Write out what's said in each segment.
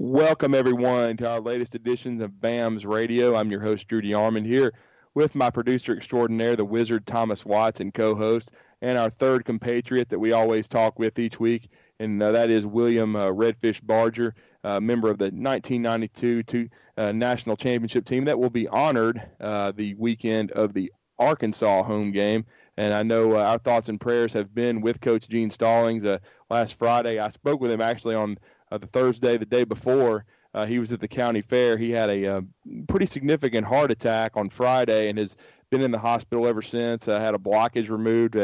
Welcome, everyone, to our latest editions of BAMS Radio. I'm your host, Drew DeArmond, here with my producer extraordinaire, the wizard Thomas Watts, and co-host, and our third compatriot that we always talk with each week, and that is William Redfish Barger, member of the 1992 National Championship team that will be honored the weekend of the Arkansas home game. And I know our thoughts and prayers have been with Coach Gene Stallings. Last Friday, I spoke with him actually on the Thursday, the day before. He was at the county fair. He had a pretty significant heart attack on Friday and has been in the hospital ever since. Had a blockage removed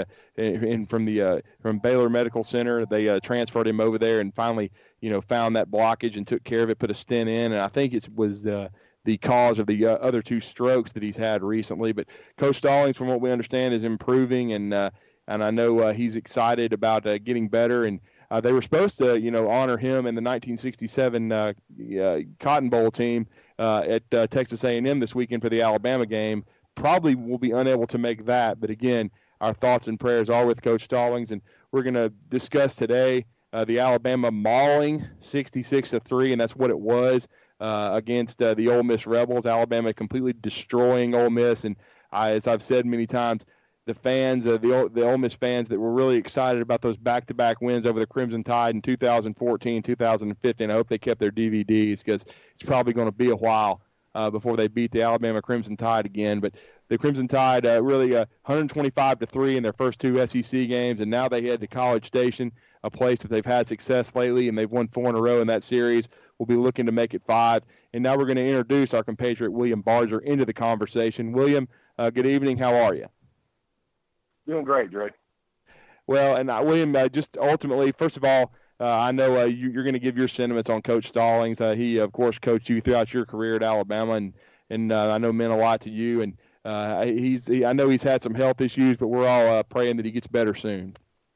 from Baylor Medical Center. They transferred him over there and finally, found that blockage and took care of it, put a stent in. And I think it was the cause of the other two strokes that he's had recently. But Coach Stallings, from what we understand, is improving, and I know he's excited about getting better. And they were supposed to, honor him in the 1967 Cotton Bowl team at Texas A&M this weekend for the Alabama game. Probably will be unable to make that, but again, our thoughts and prayers are with Coach Stallings, and we're going to discuss today the Alabama mauling 66-3, and that's what it was against the Ole Miss Rebels. Alabama completely destroying Ole Miss, and as I've said many times, the fans, the Ole Miss fans that were really excited about those back-to-back wins over the Crimson Tide in 2014, 2015. I hope they kept their DVDs because it's probably going to be a while before they beat the Alabama Crimson Tide again. But the Crimson Tide really 125-3 in their first two SEC games, and now they head to College Station, a place that they've had success lately, and they've won 4 in a row in that series. We'll be looking to make it 5. And now we're going to introduce our compatriot William Barger into the conversation. William, good evening. How are you? Doing great, Dre. Well, and William, just ultimately, first of all, I know you're going to give your sentiments on Coach Stallings. He, of course, coached you throughout your career at Alabama, and I know meant a lot to you. And I know he's had some health issues, but we're all praying that he gets better soon.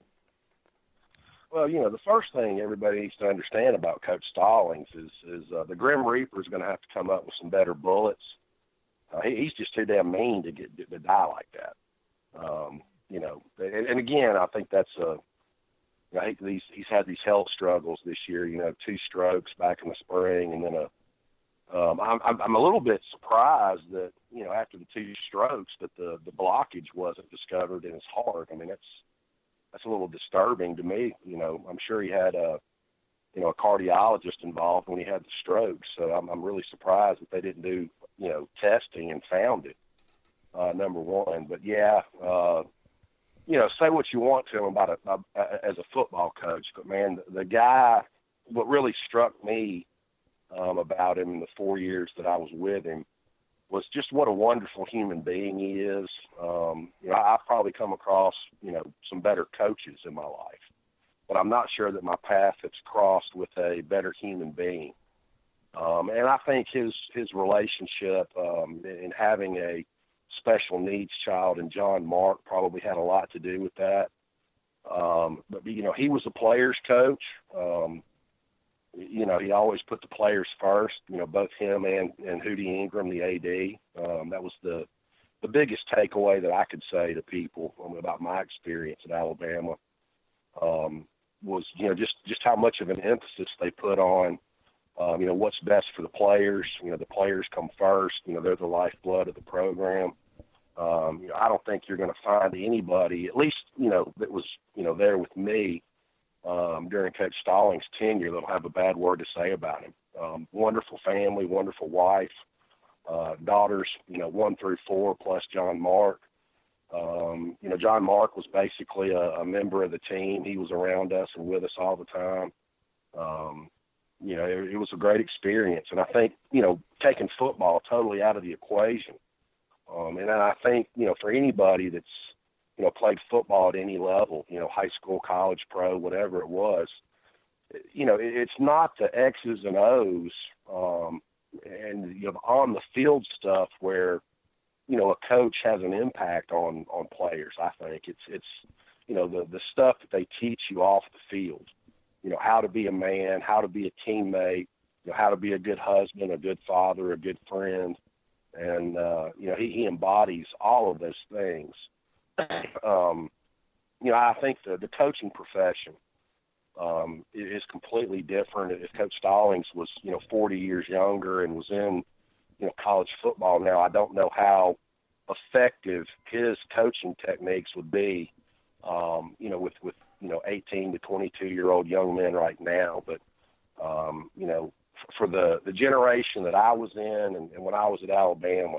Well, the first thing everybody needs to understand about Coach Stallings is the Grim Reaper is going to have to come up with some better bullets. He's just too damn mean to die like that. And again, I think that's he's had these health struggles this year. 2 strokes back in the spring, and then I'm a little bit surprised that after the 2 strokes that the blockage wasn't discovered in his heart. I mean, that's a little disturbing to me. I'm sure he had a cardiologist involved when he had the stroke, so I'm really surprised that they didn't do testing and found it. Number one, but yeah. Say what you want to him about as a football coach, but man, the guy, what really struck me about him in the 4 years that I was with him was just what a wonderful human being he is. I've probably come across, some better coaches in my life, but I'm not sure that my path has crossed with a better human being. And I think his relationship in having a special needs child and John Mark probably had a lot to do with that. But he was a player's coach. He always put the players first, both him and Hootie Ingram, the AD. That was the biggest takeaway that I could say to people about my experience at Alabama, was, just how much of an emphasis they put on, what's best for the players. The players come first. They're the lifeblood of the program. I don't think you're going to find anybody, at least, that was, there with me during Coach Stallings' tenure, that'll have a bad word to say about him. Wonderful family, wonderful wife, daughters, 1 through 4, plus John Mark. John Mark was basically a member of the team. He was around us and with us all the time. It was a great experience. And I think, taking football totally out of the equation. And I think, for anybody that's, played football at any level, high school, college, pro, whatever it was, it's not the X's and O's and on the field stuff where, a coach has an impact on players. I think it's the stuff that they teach you off the field, how to be a man, how to be a teammate, how to be a good husband, a good father, a good friend. And, he embodies all of those things. I think the coaching profession is completely different. If Coach Stallings was, 40 years younger and was in, college football now, I don't know how effective his coaching techniques would be, with 18 to 22-year-old young men right now. But, for the generation that I was in and when I was at Alabama,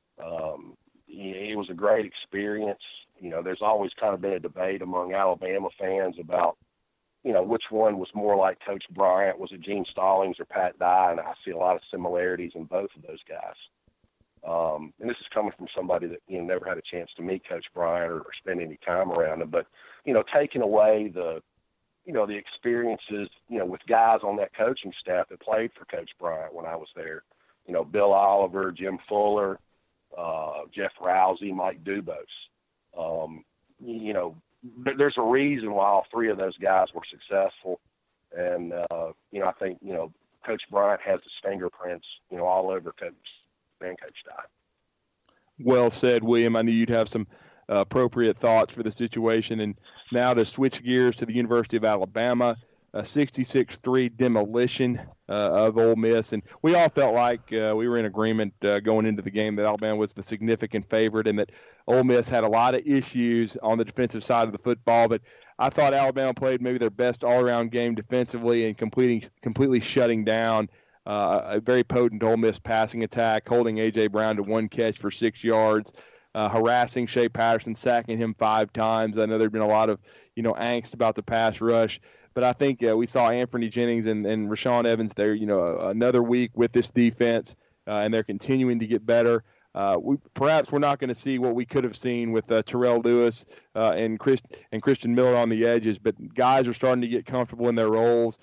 it was a great experience. There's always kind of been a debate among Alabama fans about, which one was more like Coach Bryant. Was it Gene Stallings or Pat Dye? And I see a lot of similarities in both of those guys. And this is coming from somebody that, never had a chance to meet Coach Bryant or spend any time around him. But, taking away the experiences, with guys on that coaching staff that played for Coach Bryant when I was there, Bill Oliver, Jim Fuller, Jeff Rousey, Mike Dubose. There's a reason why all three of those guys were successful. And, I think, Coach Bryant has his fingerprints, all over Coach Dye. Well said, William. I knew you'd have some appropriate thoughts for the situation. And now to switch gears to the University of Alabama, a 66-3 demolition of Ole Miss. And we all felt like we were in agreement going into the game that Alabama was the significant favorite and that Ole Miss had a lot of issues on the defensive side of the football. But I thought Alabama played maybe their best all-around game defensively and completely shutting down a very potent Ole Miss passing attack, holding A.J. Brown to one catch for 6 yards, harassing Shea Patterson, sacking him 5 times. I know there'd been a lot of, angst about the pass rush. But I think we saw Anthony Jennings and Rashaan Evans there, another week with this defense, and they're continuing to get better. Perhaps we're not going to see what we could have seen with Terrell Lewis and Christian Miller on the edges, but guys are starting to get comfortable in their roles.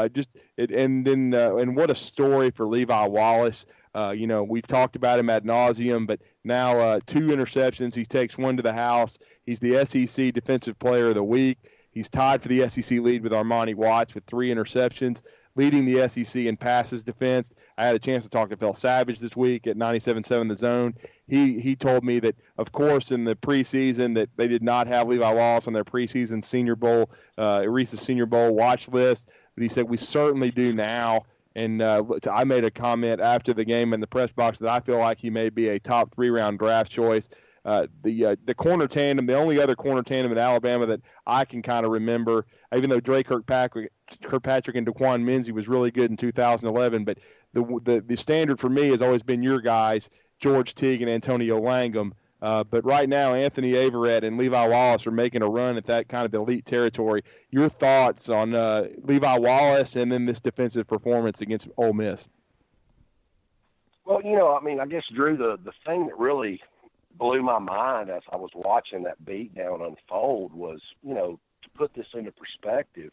And what a story for Levi Wallace. We've talked about him ad nauseum, but now 2 interceptions. He takes one to the house. He's the SEC Defensive Player of the Week. He's tied for the SEC lead with Armani Watts with 3 interceptions, leading the SEC in passes defense. I had a chance to talk to Phil Savage this week at 97.7 The Zone. He told me that, of course, in the preseason that they did not have Levi Wallace on their preseason Senior Bowl, Reese's Senior Bowl watch list, but he said we certainly do now. And I made a comment after the game in the press box that I feel like he may be a top 3-round draft choice. The corner tandem, the only other corner tandem in Alabama that I can kind of remember, even though Dre Kirkpatrick and Daquan Minzy was really good in 2011, but the standard for me has always been your guys, George Teague and Antonio Langham. But right now, Anthony Averett and Levi Wallace are making a run at that kind of elite territory. Your thoughts on Levi Wallace and then this defensive performance against Ole Miss? Well, I guess, Drew, the thing that really blew my mind as I was watching that beatdown unfold was, to put this into perspective,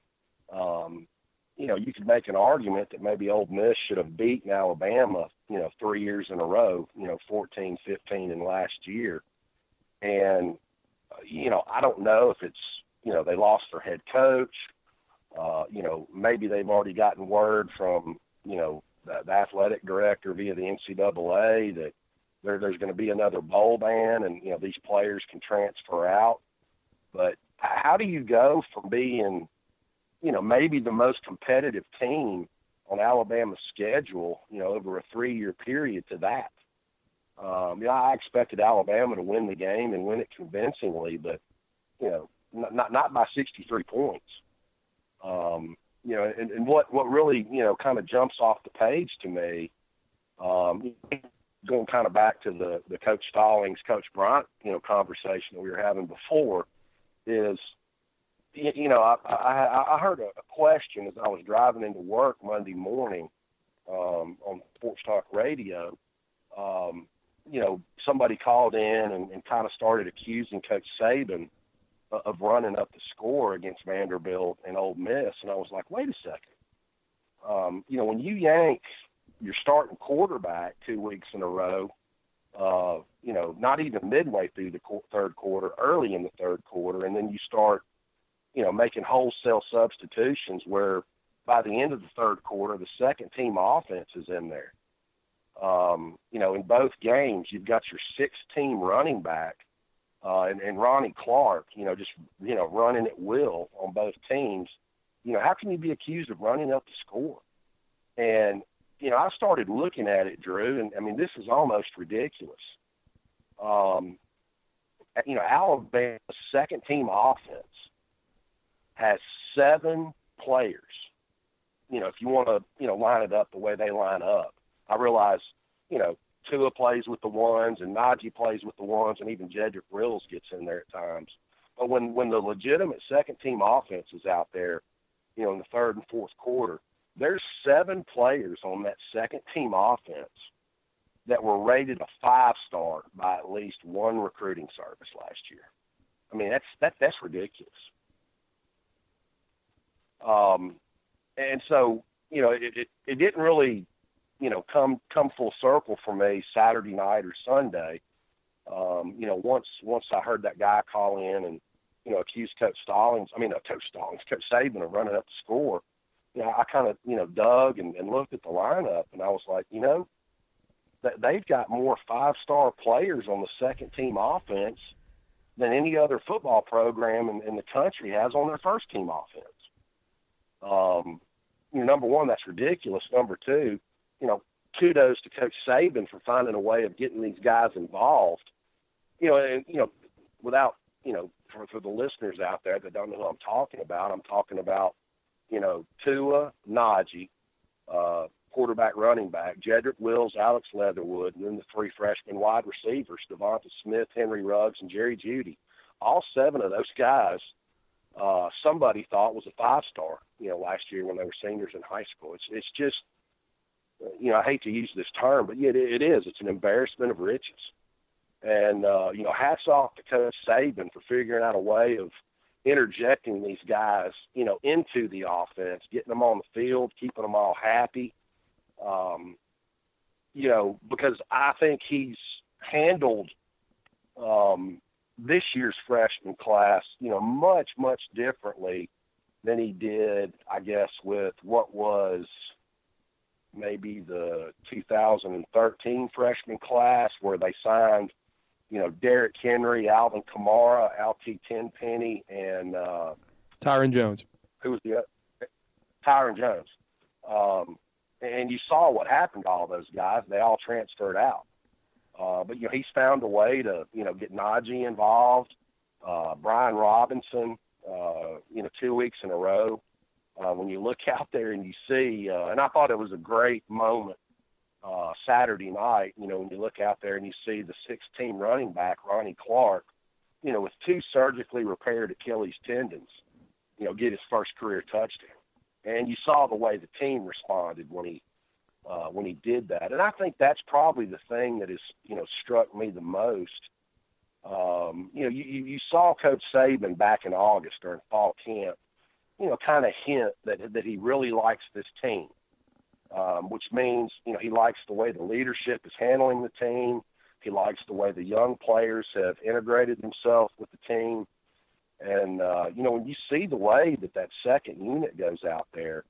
you could make an argument that maybe Ole Miss should have beaten Alabama, 3 years in a row, 14, 15, and last year. And, I don't know if it's, they lost their head coach. Maybe they've already gotten word from, the athletic director via the NCAA that there's going to be another bowl ban and, these players can transfer out. But how do you go from being, maybe the most competitive team on Alabama's schedule, over a 3-year period to that? I expected Alabama to win the game and win it convincingly, but, not by 63 points. And what really, kind of jumps off the page to me, going kind of back to the Coach Stallings, Coach Bryant, conversation that we were having before, is, I heard a question as I was driving into work Monday morning on Sports Talk Radio. Somebody called in and kind of started accusing Coach Saban of running up the score against Vanderbilt and Ole Miss. And I was like, wait a second. When you yank your starting quarterback 2 weeks in a row, not even midway through the third quarter, early in the third quarter, and then you start, making wholesale substitutions where by the end of the third quarter, the second team offense is in there. In both games, you've got your 6-team running back, and Ronnie Clark, running at will on both teams. how can you be accused of running up the score? And, I started looking at it, Drew, and, I mean, this is almost ridiculous. Alabama's second-team offense has 7 players. If you want to, line it up the way they line up. I realize, Tua plays with the ones, and Najee plays with the ones, and even Jedrick Wills gets in there at times. But when the legitimate second-team offense is out there, in the third and fourth quarter, there's 7 players on that second-team offense that were rated a 5-star by at least one recruiting service last year. I mean, that's ridiculous. And so, it didn't really, come full circle for me Saturday night or Sunday. Once I heard that guy call in and, accuse Coach Saban of running up the score, I kind of, dug and looked at the lineup, and I was like, that they've got more 5-star players on the second-team offense than any other football program in the country has on their first-team offense. Number one, that's ridiculous. Number two, kudos to Coach Saban for finding a way of getting these guys involved. Without, for the listeners out there that don't know who I'm talking about, Tua, Najee, quarterback, running back, Jedrick Wills, Alex Leatherwood, and then the 3 freshman wide receivers, Devonta Smith, Henry Ruggs, and Jerry Jeudy. All 7 of those guys, somebody thought was a 5-star, last year when they were seniors in high school. It's just, I hate to use this term, but yet it is. It's an embarrassment of riches. And, hats off to Coach Saban for figuring out a way of interjecting these guys, into the offense, getting them on the field, keeping them all happy. Because I think he's handled this year's freshman class, much, much differently than he did, I guess, with what was maybe the 2013 freshman class where they signed, Derrick Henry, Alvin Kamara, Alti Tenpenny, and Tyron Jones. Who was the other? Tyron Jones. And you saw what happened to all those guys. They all transferred out. But, he's found a way to, get Najee involved, Brian Robinson, 2 weeks in a row. When you look out there and you see, and I thought it was a great moment Saturday night, when you look out there and you see the 6th-team running back, Ronnie Clark, with 2 surgically repaired Achilles tendons, get his first career touchdown. And you saw the way the team responded when he did that. And I think that's probably the thing that has, struck me the most. You saw Coach Saban back in August during fall camp, kind of hint that he really likes this team, which means, he likes the way the leadership is handling the team. He likes the way the young players have integrated themselves with the team. And, when you see the way that second unit goes out there,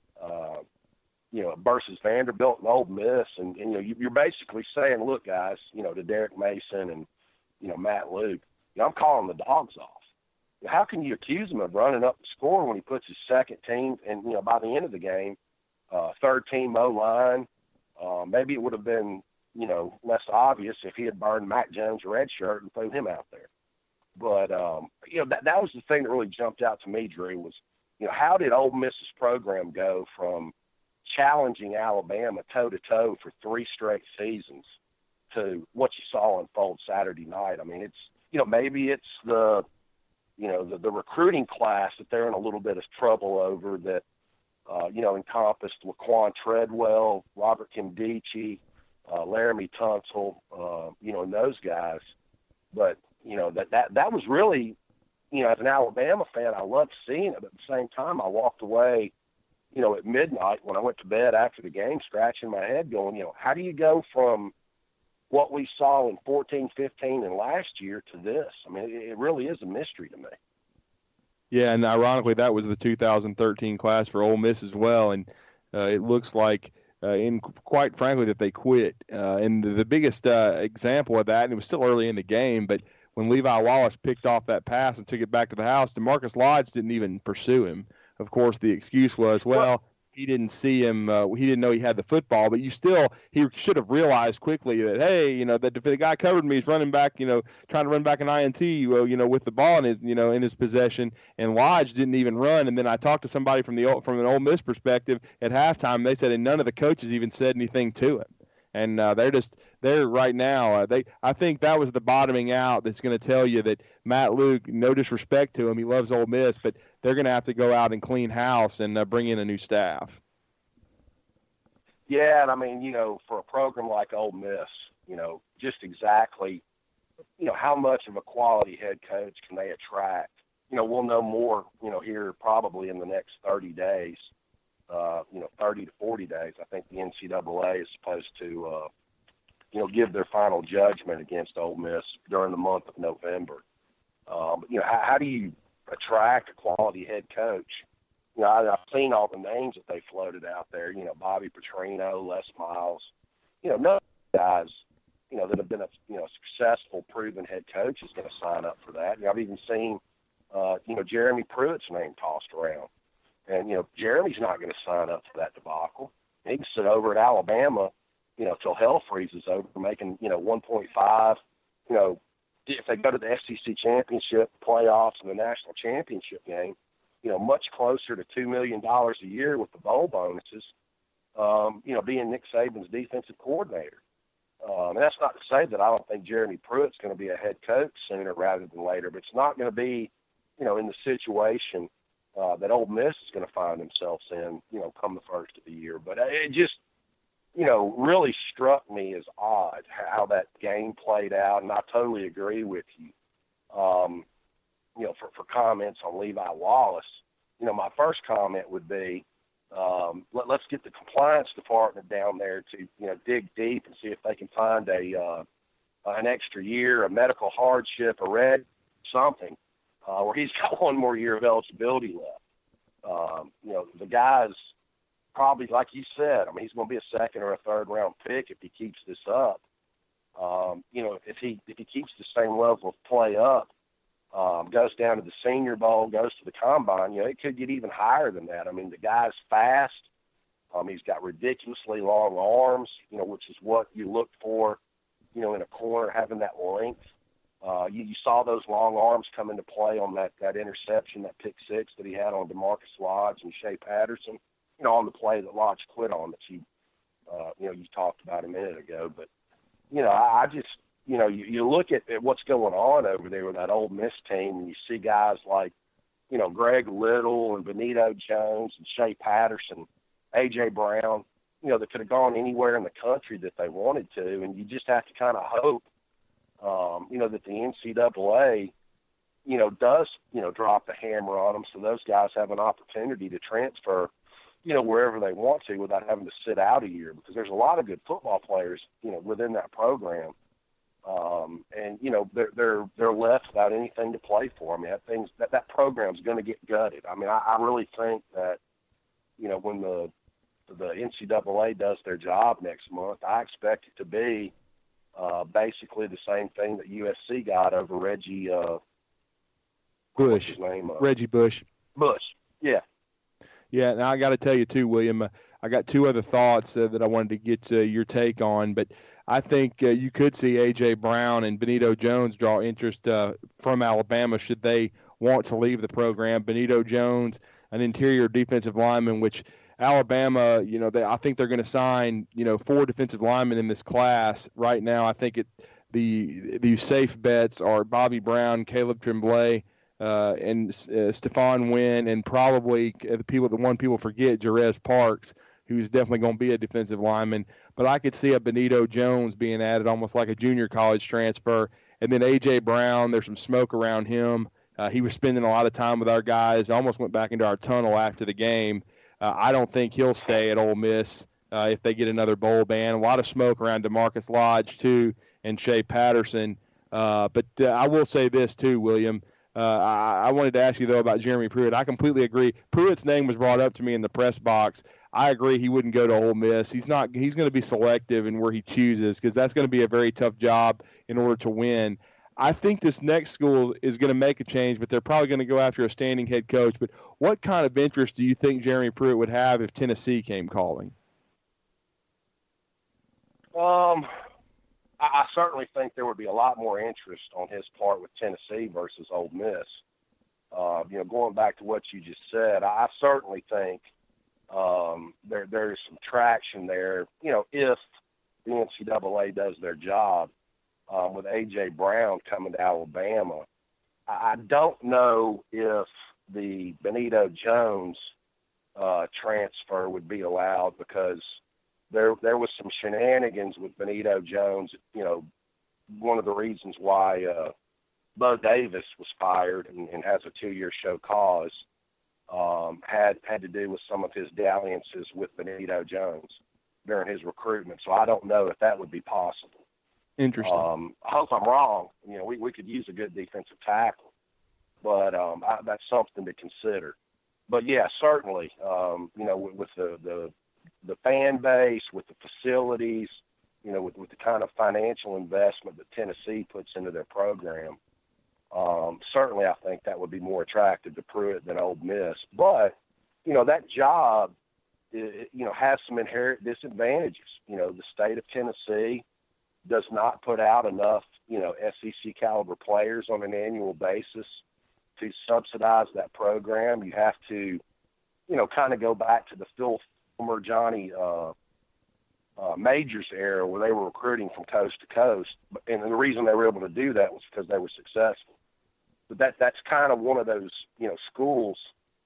versus Vanderbilt and Ole Miss, and you're basically saying, look, guys, to Derek Mason and, Matt Luke, I'm calling the dogs off. How can you accuse him of running up the score when he puts his second team and, by the end of the game, third team O-line, maybe it would have been, less obvious if he had burned Mac Jones' red shirt and threw him out there. But, that was the thing that really jumped out to me, Drew, was, how did Ole Miss's program go from challenging Alabama toe-to-toe for 3 straight seasons to what you saw unfold Saturday night? I mean, it's, maybe it's the recruiting class that they're in a little bit of trouble over that, encompassed Laquan Treadwell, Robert Kimdichie, Laramie Tunsil, and those guys. But, that was really, as an Alabama fan, I loved seeing it. But at the same time, I walked away, at midnight when I went to bed after the game, scratching my head going, how do you go from what we saw in 14, 15, and last year to this? I mean, it really is a mystery to me. Yeah, and ironically, that was the 2013 class for Ole Miss as well. And it looks like, quite frankly, that they quit. And the biggest example of that, and it was still early in the game, but when Levi Wallace picked off that pass and took it back to the house, DeMarcus Lodge didn't even pursue him. of course, the excuse was, well, he didn't see him. He didn't know he had the football. But he should have realized quickly that, hey, that the guy covered me. He's running back, trying to run back an INT, with the ball in his, in his possession. And Lodge didn't even run. And then I talked to somebody from an Ole Miss perspective at halftime. They said, and none of the coaches even said anything to him. And they're right now. I think that was the bottoming out that's going to tell you that Matt Luke, no disrespect to him, he loves Ole Miss, but they're going to have to go out and clean house and bring in a new staff. Yeah, and I mean, for a program like Ole Miss, just exactly, how much of a quality head coach can they attract? We'll know more, here probably in the next 30 days. 30 to 40 days. I think the NCAA is supposed to, give their final judgment against Ole Miss during the month of November. How do you attract a quality head coach? I've seen all the names that they floated out there. Bobby Petrino, Les Miles. None of the guys, that have been a successful, proven head coach is going to sign up for that. I've even seen, Jeremy Pruitt's name tossed around. And, Jeremy's not going to sign up for that debacle. He can sit over at Alabama, till hell freezes over, making, 1.5. If they go to the SEC championship playoffs and the national championship game, much closer to $2 million a year with the bowl bonuses, being Nick Saban's defensive coordinator. And that's not to say that I don't think Jeremy Pruitt's going to be a head coach sooner rather than later, but it's not going to be, in the situation that Ole Miss is going to find themselves in, come the first of the year. But it just, really struck me as odd how that game played out, and I totally agree with you. For comments on Levi Wallace, my first comment would be, let's get the compliance department down there to, dig deep and see if they can find an extra year, a medical hardship, a red something. Where he's got one more year of eligibility left. The guy's probably, like you said, he's going to be a second or a third round pick if he keeps this up. If he keeps the same level of play up, goes down to the Senior Bowl, goes to the Combine, it could get even higher than that. The guy's fast. He's got ridiculously long arms, which is what you look for, in a corner, having that length. You saw those long arms come into play on that interception, that pick six that he had on DeMarcus Lodge and Shea Patterson, on the play that Lodge quit on that you talked about a minute ago. But, I just, you look at what's going on over there with that Ole Miss team, and you see guys like, Greg Little and Benito Jones and Shea Patterson, A.J. Brown, that could have gone anywhere in the country that they wanted to, and you just have to kind of hope, that the NCAA, does, drop the hammer on them so those guys have an opportunity to transfer, wherever they want to without having to sit out a year, because there's a lot of good football players, within that program. And, they're left without anything to play for. That program's going to get gutted. I really think that, when the NCAA does their job next month, I expect it to be basically the same thing that USC got over Reggie Bush. Reggie Bush. Bush, yeah. Yeah, now I got to tell you too, William, I got two other thoughts that I wanted to get your take on, but I think you could see A.J. Brown and Benito Jones draw interest from Alabama should they want to leave the program. Benito Jones, an interior defensive lineman, which Alabama, I think they're going to sign, 4 defensive linemen in this class right now. I think the safe bets are Bobby Brown, Caleb Tremblay, and Stephon Wynn, and probably the one people forget, Jerez Parks, who's definitely going to be a defensive lineman. But I could see a Benito Jones being added almost like a junior college transfer. And then A.J. Brown, there's some smoke around him. He was spending a lot of time with our guys, almost went back into our tunnel after the game. I don't think he'll stay at Ole Miss if they get another bowl ban. A lot of smoke around DeMarcus Lodge, too, and Shea Patterson. But I will say this, too, William. I wanted to ask you, though, about Jeremy Pruitt. I completely agree. Pruitt's name was brought up to me in the press box. I agree he wouldn't go to Ole Miss. He's going to be selective in where he chooses because that's going to be a very tough job in order to win. I think this next school is going to make a change, but they're probably going to go after a standing head coach. But what kind of interest do you think Jeremy Pruitt would have if Tennessee came calling? I certainly think there would be a lot more interest on his part with Tennessee versus Ole Miss. Going back to what you just said, I certainly think there's some traction there, if the NCAA does their job with A.J. Brown coming to Alabama. I don't know if the Benito Jones transfer would be allowed because there was some shenanigans with Benito Jones. One of the reasons why Bo Davis was fired and has a 2-year show cause had to do with some of his dalliances with Benito Jones during his recruitment. So I don't know if that would be possible. Interesting. I hope I'm wrong. We could use a good defensive tackle, but that's something to consider. But yeah, certainly, with the fan base, with the facilities, with the kind of financial investment that Tennessee puts into their program, certainly I think that would be more attractive to Pruitt than Ole Miss. But, that job, has some inherent disadvantages. The state of Tennessee does not put out enough, SEC caliber players on an annual basis to subsidize that program. You have to, kind of go back to the former Johnny Majors era where they were recruiting from coast to coast. And the reason they were able to do that was because they were successful. But that's kind of one of those, schools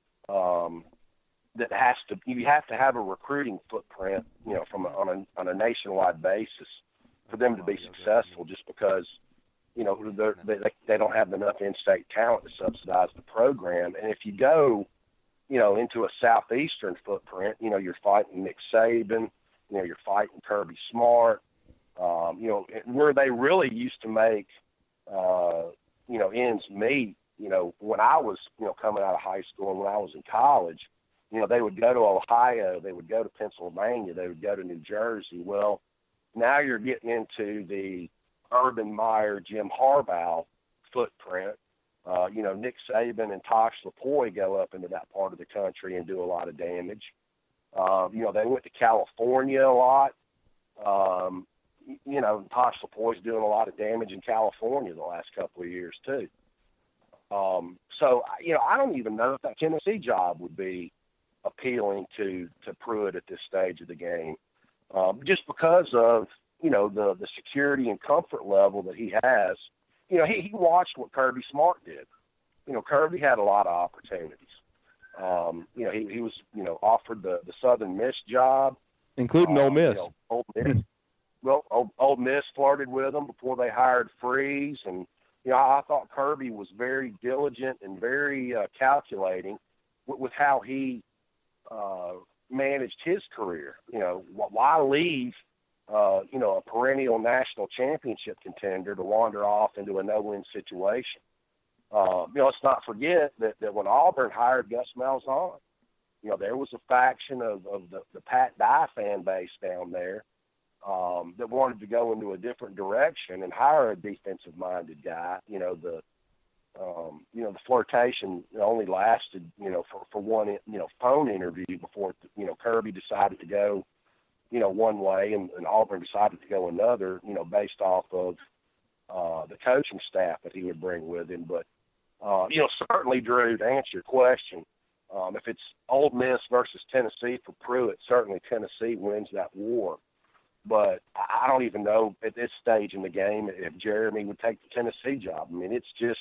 that you have to have a recruiting footprint, on a nationwide basis for them to be successful, just because, they don't have enough in-state talent to subsidize the program. And if you go, into a southeastern footprint, you're fighting Nick Saban, you're fighting Kirby Smart, where they really used to make, ends meet, when I was, coming out of high school and when I was in college, they would go to Ohio, they would go to Pennsylvania, they would go to New Jersey. Well, now you're getting into the Urban Meyer, Jim Harbaugh footprint. Nick Saban and Tosh Lupoi go up into that part of the country and do a lot of damage. They went to California a lot. Tosh Lupoi's doing a lot of damage in California the last couple of years too. So I don't even know if that Tennessee job would be appealing to Pruitt at this stage of the game, just because of, the security and comfort level that he has. He watched what Kirby Smart did. Kirby had a lot of opportunities. He was, offered the Southern Miss job. Including Ole Miss. Ole Miss. Well, Ole Miss flirted with him before they hired Freeze. And, I thought Kirby was very diligent and very calculating with how he managed his career. Why leave, a perennial national championship contender to wander off into a no-win situation? Let's not forget that when Auburn hired Gus Malzahn, there was a faction of the Pat Dye fan base down there that wanted to go into a different direction and hire a defensive-minded guy. The flirtation only lasted, for one, phone interview before, Kirby decided to go, one way and Auburn decided to go another, based off of the coaching staff that he would bring with him. But, certainly, Drew, to answer your question, if it's Ole Miss versus Tennessee for Pruitt, certainly Tennessee wins that war. But I don't even know at this stage in the game if Jeremy would take the Tennessee job. I mean, it's just,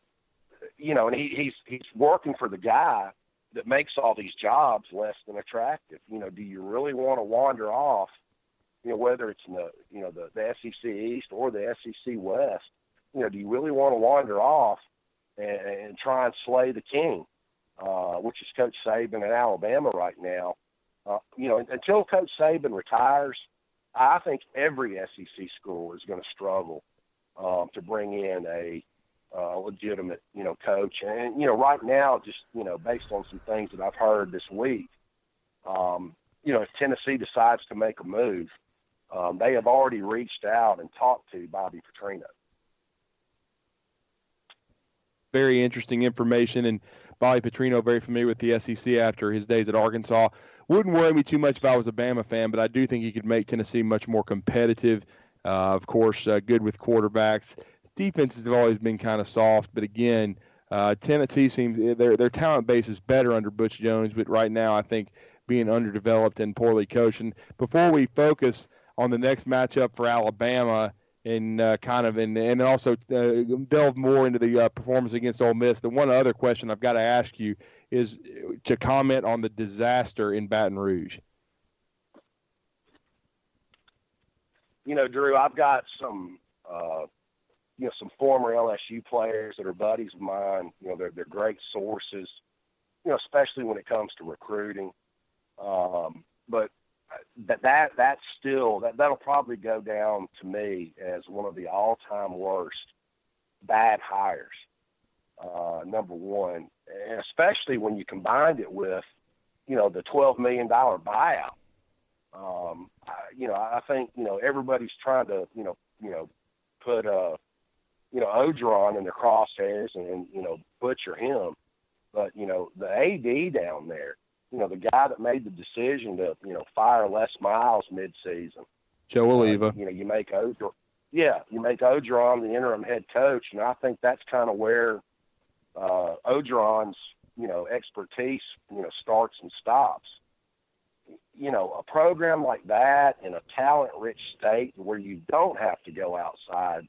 and he's working for the guy that makes all these jobs less than attractive. Do you really want to wander off, whether it's in the SEC East or the SEC West, do you really want to wander off and try and slay the king, which is Coach Saban in Alabama right now? Until Coach Saban retires, I think every SEC school is going to struggle to bring in a legitimate, coach. And, right now, just, based on some things that I've heard this week, if Tennessee decides to make a move, they have already reached out and talked to Bobby Petrino. very interesting information. And Bobby Petrino, very familiar with the SEC after his days at Arkansas. Wouldn't worry me too much if I was a Bama fan, but I do think he could make Tennessee much more competitive. Of course, good with quarterbacks. Defenses have always been kind of soft, but again, Tennessee seems their talent base is better under Butch Jones, but right now I think being underdeveloped and poorly coached. And before we focus on the next matchup for Alabama and and also delve more into the performance against Ole Miss, the one other question I've got to ask you is to comment on the disaster in Baton Rouge. Drew, I've got some some former LSU players that are buddies of mine. They're great sources, especially when it comes to recruiting. But that's still that'll probably go down to me as one of the all-time worst bad hires. Number one, and especially when you combined it with, the $12 million buyout. I think everybody's trying to put Orgeron in the crosshairs and butcher him, but the AD down there, the guy that made the decision to fire Les Miles mid-season, Joe Oliva. You make Orgeron the interim head coach, and I think that's kind of where Orgeron's expertise starts and stops. A program like that in a talent-rich state where you don't have to go outside,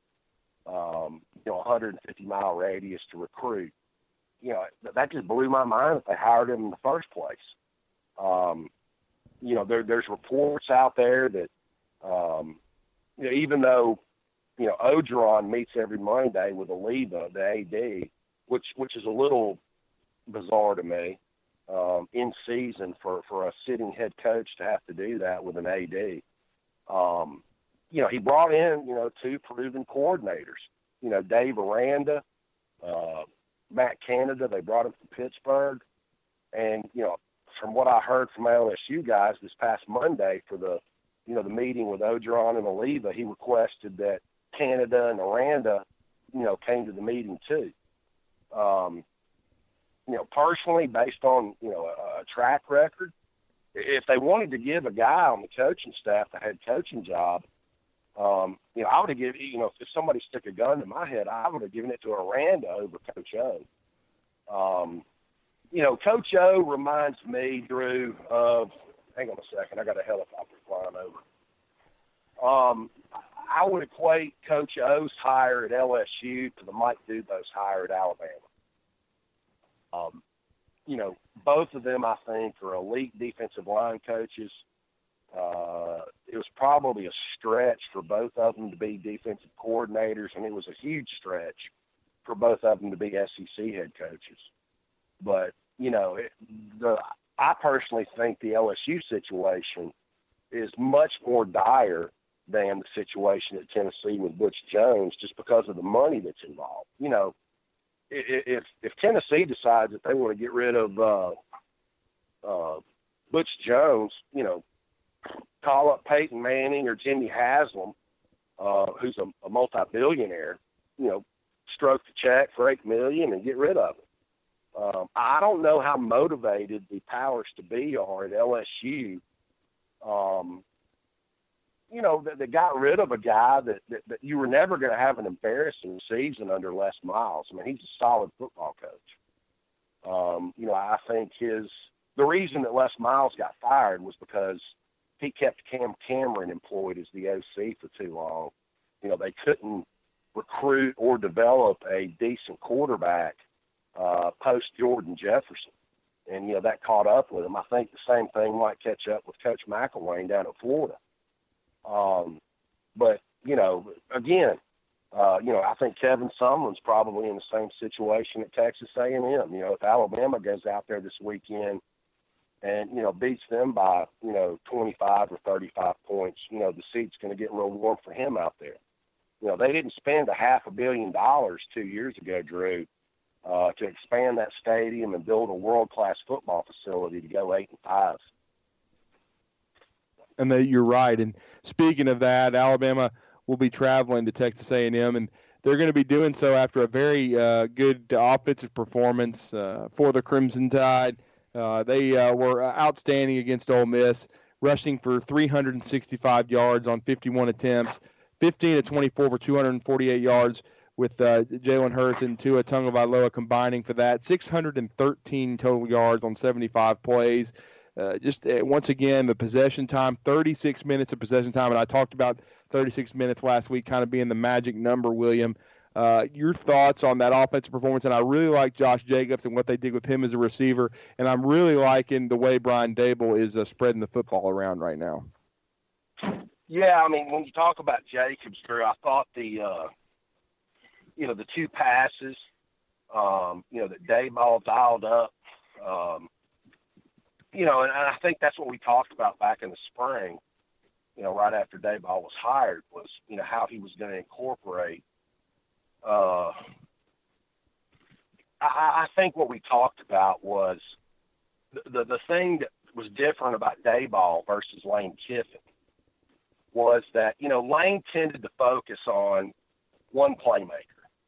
150-mile radius to recruit. That just blew my mind that they hired him in the first place. There's reports out there that, even though, Orgeron meets every Monday with Oliva, the AD, which is a little bizarre to me, in season for a sitting head coach to have to do that with an AD. He brought in, two proven coordinators, Dave Aranda, Matt Canada. They brought him from Pittsburgh. And, from what I heard from LSU guys this past Monday for the meeting with Orgeron and Oliva, he requested that Canada and Aranda, came to the meeting too. Personally, based on, a track record, if they wanted to give a guy on the coaching staff a head coaching job, I would have given, if somebody stuck a gun to my head, I would have given it to Aranda over Coach O. Coach O reminds me, Drew, of, hang on a second, I got a helicopter flying over. I would equate Coach O's hire at LSU to the Mike Dubose hire at Alabama. Both of them, I think, are elite defensive line coaches. It was probably a stretch for both of them to be defensive coordinators, and it was a huge stretch for both of them to be SEC head coaches. But, I personally think the LSU situation is much more dire than the situation at Tennessee with Butch Jones, just because of the money that's involved. If Tennessee decides that they want to get rid of Butch Jones, call up Peyton Manning or Jimmy Haslam, who's a multi-billionaire, stroke the check for $8 million and get rid of it. I don't know how motivated the powers to be are at LSU. That got rid of a guy that you were never going to have an embarrassing season under Les Miles. I mean, he's a solid football coach. I think the reason that Les Miles got fired was because he kept Cam Cameron employed as the OC for too long. They couldn't recruit or develop a decent quarterback post Jordan Jefferson. And, that caught up with him. I think the same thing might catch up with Coach McElwain down at Florida. But, again, I think Kevin Sumlin's probably in the same situation at Texas A&M. If Alabama goes out there this weekend and, beats them by, 25 or 35 points, the seat's going to get real warm for him out there. They didn't spend $500 million 2 years ago, Drew, to expand that stadium and build a world-class football facility to go 8-5. And you're right. And speaking of that, Alabama will be traveling to Texas A&M, and they're going to be doing so after a very good offensive performance for the Crimson Tide. They were outstanding against Ole Miss, rushing for 365 yards on 51 attempts, 15 of 24 for 248 yards, with Jalen Hurts and Tua Tagovailoa combining for that. 613 total yards on 75 plays. Once again, the possession time, 36 minutes of possession time, and I talked about 36 minutes last week kind of being the magic number, William. Your thoughts on that offensive performance? And I really like Josh Jacobs and what they did with him as a receiver, and I'm really liking the way Brian Dable is spreading the football around right now. Yeah, I mean, when you talk about Jacobs, Drew, I thought the two passes, that Dayball dialed up, and I think that's what we talked about back in the spring, right after Dayball was hired, was, how he was going to incorporate. I think what we talked about was the thing that was different about Dayball versus Lane Kiffin was that, Lane tended to focus on one playmaker.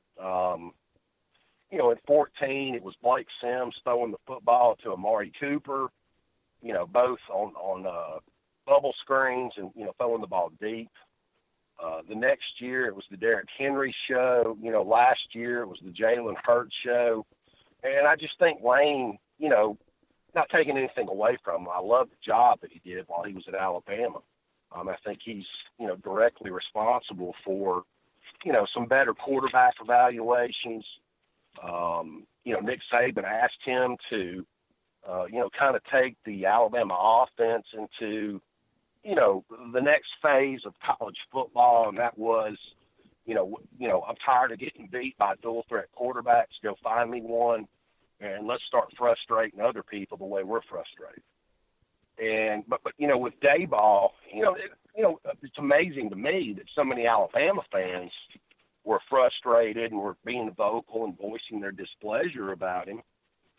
In 14, it was Blake Sims throwing the football to Amari Cooper, both on bubble screens and, throwing the ball deep. The next year, it was the Derrick Henry show. Last year, it was the Jalen Hurts show. And I just think Lane, not taking anything away from him, I love the job that he did while he was at Alabama. I think he's, directly responsible for, some better quarterback evaluations. Nick Saban asked him to, kind of take the Alabama offense into, the next phase of college football, and that was, I'm tired of getting beat by dual threat quarterbacks. Go find me one, and let's start frustrating other people the way we're frustrated. And but with Dayball, it's amazing to me that so many Alabama fans were frustrated and were being vocal and voicing their displeasure about him.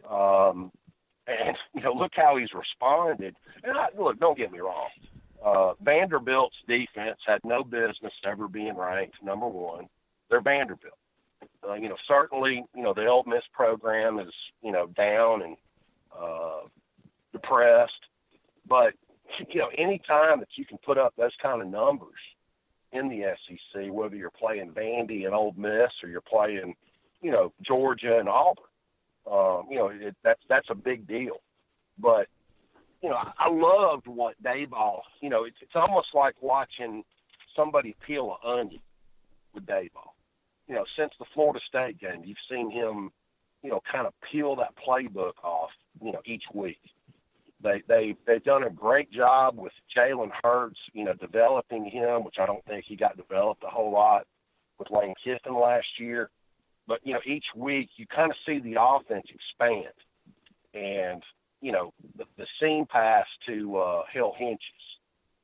And look how he's responded. And look, don't get me wrong. Vanderbilt's defense had no business ever being ranked number one. They're Vanderbilt. Certainly, the Ole Miss program is, down and depressed. But, any time that you can put up those kind of numbers in the SEC, whether you're playing Vandy and Ole Miss or you're playing, Georgia and Auburn, that's a big deal. But, I loved what Dayball, it's almost like watching somebody peel an onion with Dayball. Since the Florida State game, you've seen him, kind of peel that playbook off, each week. They've done a great job with Jalen Hurts, developing him, which I don't think he got developed a whole lot with Lane Kiffin last year. But, each week you kind of see the offense expand. And, the seam pass to Hill Hinches,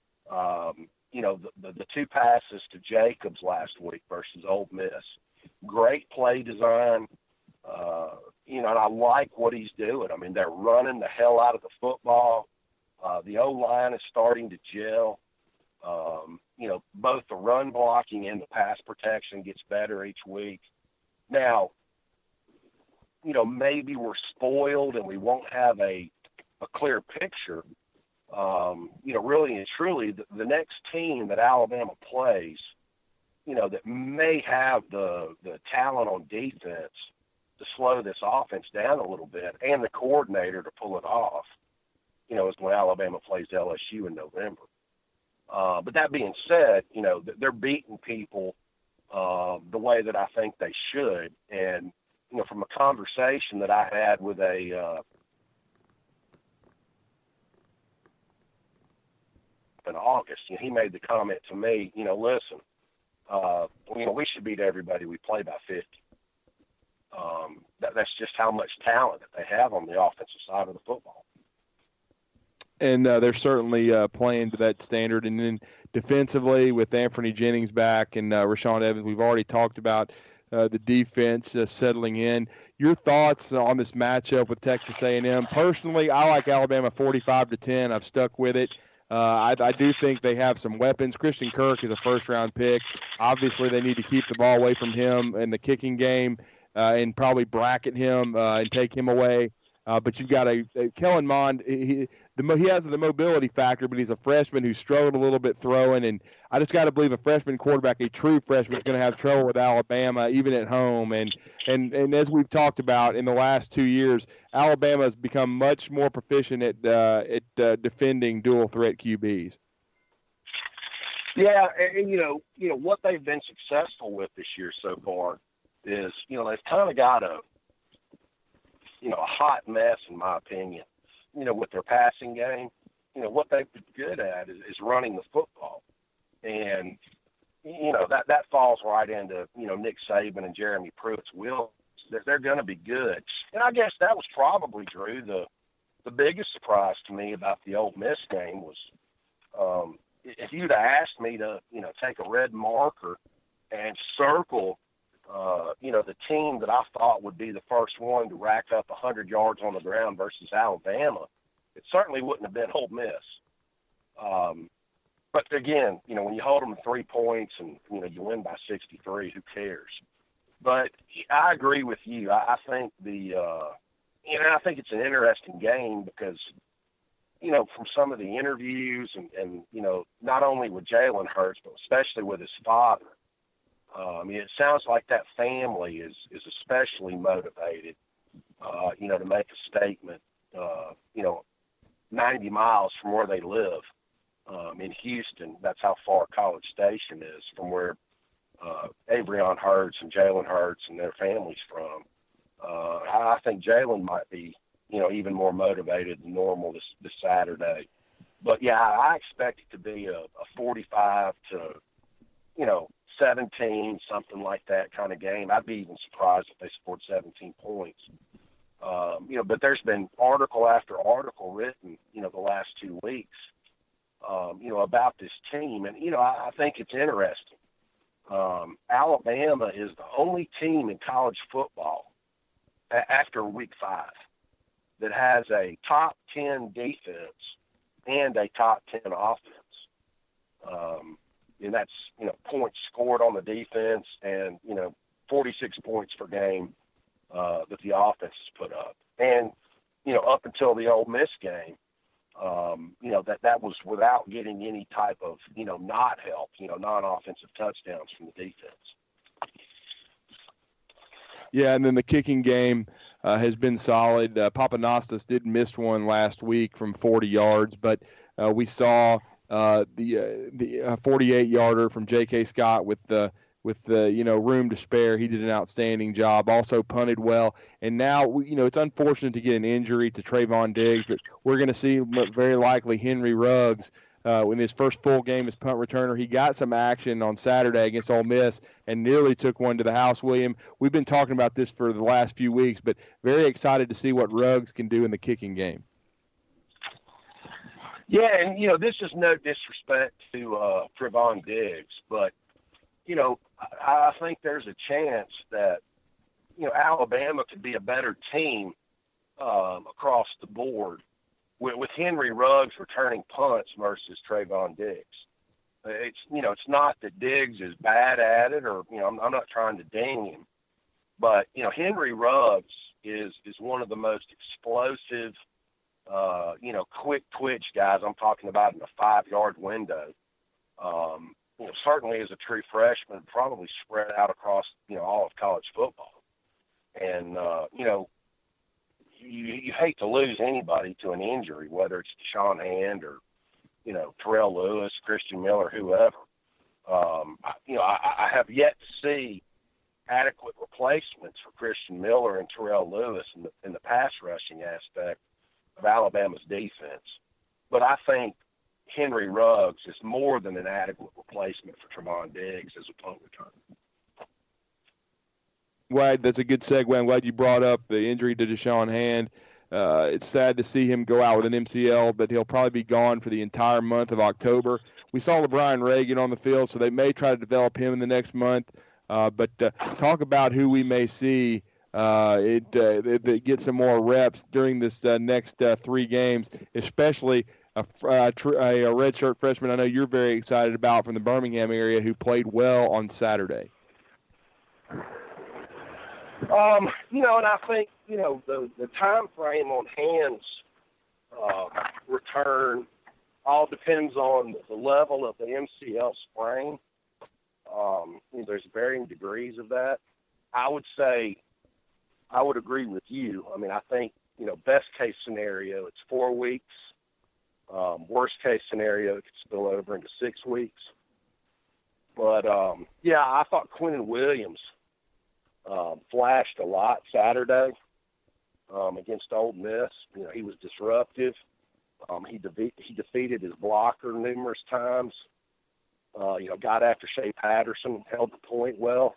the two passes to Jacobs last week versus Ole Miss. Great play design. And I like what he's doing. I mean, they're running the hell out of the football. The O-line is starting to gel. Both the run blocking and the pass protection gets better each week. Now, maybe we're spoiled and we won't have a clear picture. Really and truly, the next team that Alabama plays, that may have the talent on defense to slow this offense down a little bit and the coordinator to pull it off, is when Alabama plays LSU in November. But that being said, they're beating people the way that I think they should. And, from a conversation that I had with in August, he made the comment to me, listen, we should beat everybody we play by 50. That's just how much talent that they have on the offensive side of the football. And they're certainly playing to that standard. And then defensively, with Anthony Jennings back and Rashaan Evans, we've already talked about the defense settling in. Your thoughts on this matchup with Texas A&M? Personally, I like Alabama 45-10. I've stuck with it. I do think they have some weapons. Christian Kirk is a first-round pick. Obviously, they need to keep the ball away from him in the kicking game and probably bracket him and take him away. But you've got a Kellen Mond. He has the mobility factor, but he's a freshman who struggled a little bit throwing. And I just got to believe a freshman quarterback, a true freshman, is going to have trouble with Alabama, even at home. And as we've talked about in the last 2 years, Alabama has become much more proficient at defending dual threat QBs. Yeah, and you know what they've been successful with this year so far is they've kind of got a hot mess, in my opinion, with their passing game. What they've been good at is running the football. And, that falls right into, Nick Saban and Jeremy Pruitt's will. They're going to be good. And I guess that was probably, Drew, the biggest surprise to me about the Ole Miss game was if you'd asked me to, take a red marker and circle the team that I thought would be the first one to rack up 100 yards on the ground versus Alabama, it certainly wouldn't have been Ole Miss. But again, when you hold them to 3 points and, you win by 63, who cares? But I agree with you. I think I think it's an interesting game because, from some of the interviews and not only with Jalen Hurts, but especially with his father, it sounds like that family is especially motivated, to make a statement, 90 miles from where they live in Houston. That's how far College Station is from where Avrion Hurts and Jalen Hurts and their family's from. I think Jalen might be, even more motivated than normal this Saturday. But, yeah, I expect it to be a 45 to, 17, something like that kind of game. I'd be even surprised if they scored 17 points. But there's been article after article written, the last 2 weeks, about this team. And, I think it's interesting. Alabama is the only team in college football after week 5 that has a top 10 defense and a top 10 offense. And that's, points scored on the defense and, 46 points per game that the offense has put up. And, up until the Ole Miss game, that was without getting any type of, not help, non-offensive touchdowns from the defense. Yeah, and then the kicking game has been solid. Papanastas did miss one last week from 40 yards, but we saw the 48-yarder from J.K. Scott with the room to spare. He did an outstanding job. Also punted well. And now, it's unfortunate to get an injury to Trayvon Diggs, but we're going to see very likely Henry Ruggs in his first full game as punt returner. He got some action on Saturday against Ole Miss and nearly took one to the house, William. We've been talking about this for the last few weeks, but very excited to see what Ruggs can do in the kicking game. Yeah, and, this is no disrespect to Trayvon Diggs, but, I think there's a chance that, Alabama could be a better team across the board with Henry Ruggs returning punts versus Trayvon Diggs. It's not that Diggs is bad at it or, I'm not trying to ding him, but, Henry Ruggs is one of the most explosive, quick twitch guys I'm talking about in a 5-yard window. Certainly as a true freshman, probably spread out across, all of college football. And, you hate to lose anybody to an injury, whether it's Deshaun Hand or, Terrell Lewis, Christian Miller, whoever. I have yet to see adequate replacements for Christian Miller and Terrell Lewis in the pass rushing aspect of Alabama's defense. But I think Henry Ruggs is more than an adequate replacement for Trayvon Diggs as a punt returner. Well, that's a good segue. I'm glad you brought up the injury to Deshaun Hand. It's sad to see him go out with an MCL, but he'll probably be gone for the entire month of October. We saw LeBron Reagan on the field, so they may try to develop him in the next month. But talk about who we may see get some more reps during this next 3 games, especially a redshirt freshman I know you're very excited about from the Birmingham area who played well on Saturday. And I think, the time frame on Hand's return all depends on the level of the MCL sprain. There's varying degrees of that. I would say I would agree with you. I mean, I think, best case scenario, it's 4 weeks. Worst case scenario, it could spill over into 6 weeks. But, I thought Quinnen Williams flashed a lot Saturday against Ole Miss. He was disruptive. He defeated his blocker numerous times. Got after Shea Patterson, held the point well.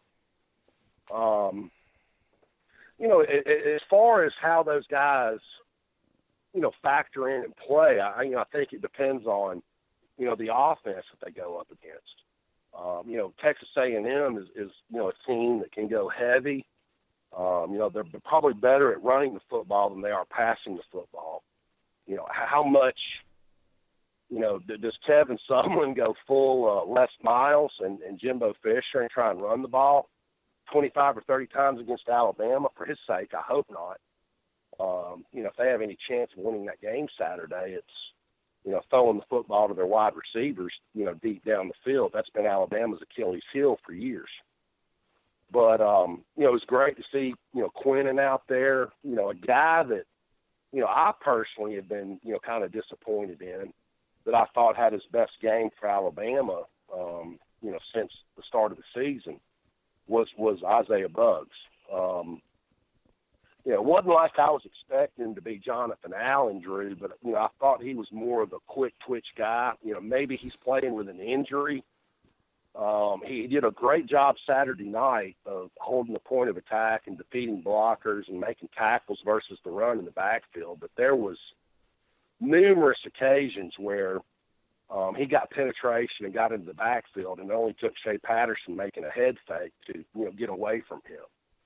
As far as how those guys, factor in and play, I think it depends on, the offense that they go up against. Texas A&M is a team that can go heavy. They're probably better at running the football than they are passing the football. How much, does Kevin Sumlin go full Les Miles and Jimbo Fisher and try and run the ball 25 or 30 times against Alabama? For his sake, I hope not. If they have any chance of winning that game Saturday, it's, throwing the football to their wide receivers, deep down the field. That's been Alabama's Achilles heel for years. But, it was great to see, Quinnen out there, a guy that, I personally have been, kind of disappointed in, that I thought had his best game for Alabama, since the start of the season, was Isaiah Buggs. It wasn't like I was expecting to be Jonathan Allen, Drew, but, I thought he was more of a quick twitch guy. Maybe he's playing with an injury. He did a great job Saturday night of holding the point of attack and defeating blockers and making tackles versus the run in the backfield. But there was numerous occasions where he got penetration and got into the backfield, and it only took Shea Patterson making a head fake to, get away from him.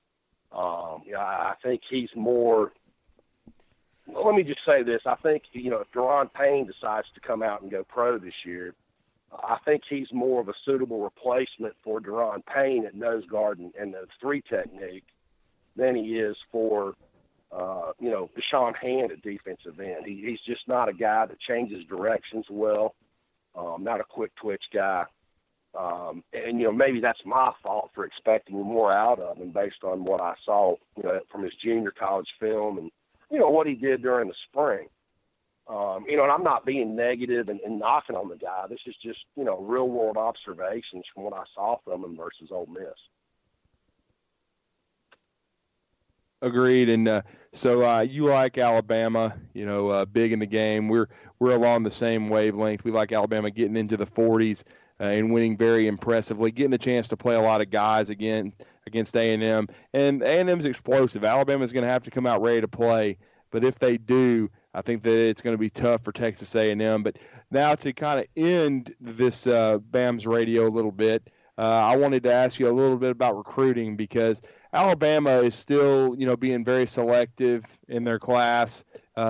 I think he's more – let me just say this. I think, if Deron Payne decides to come out and go pro this year, I think he's more of a suitable replacement for Deron Payne at nose guard and the 3 technique than he is for, Deshaun Hand at defensive end. He's just not a guy that changes directions well, not a quick twitch guy. Maybe that's my fault for expecting more out of him based on what I saw, from his junior college film and, what he did during the spring. And I'm not being negative and knocking on the guy. This is just, real-world observations from what I saw from him versus Ole Miss. Agreed. And so you like Alabama, big in the game. We're along the same wavelength. We like Alabama getting into the 40s and winning very impressively, getting a chance to play a lot of guys again against A&M. And A&M's explosive. Alabama's going to have to come out ready to play. But if they do, I think that it's going to be tough for Texas A&M. But now to kind of end this BAMS radio a little bit, I wanted to ask you a little bit about recruiting because Alabama is still, being very selective in their class.